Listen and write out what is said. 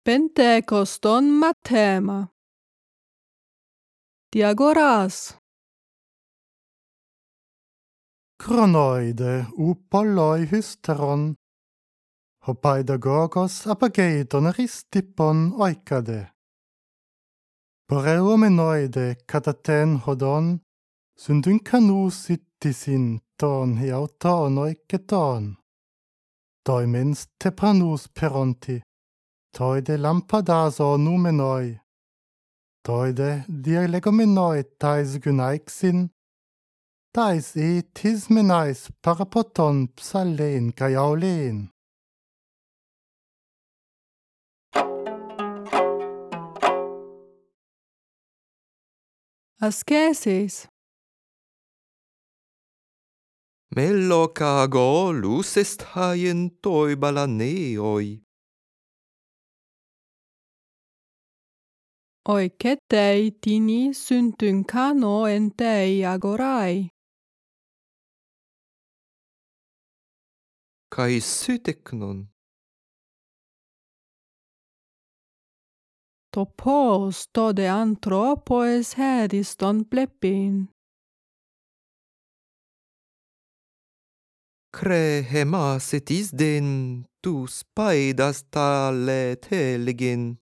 Pentekoston mathema. Diagoras. Chronoide polloi hysteron, ho paidagogos apageiton aristipon oikade. Poreumenoide kataten hodon, syndyn canus ittisin ton hiauton oiketon. Toimens tepranus peronti, toide lampadaso numenoi. Toide dialegomenoi tais gynaixin, tais tismenais parapoton psalen gaiaulen. Ascesis. Mellocago lucest haien toi balaneoi. Oiketei tini syntyn kano entei agorai. Kai syteknon. Topos tode anthropoes hediston plepin. Cre hemasetis den tu spaidas tale telegin.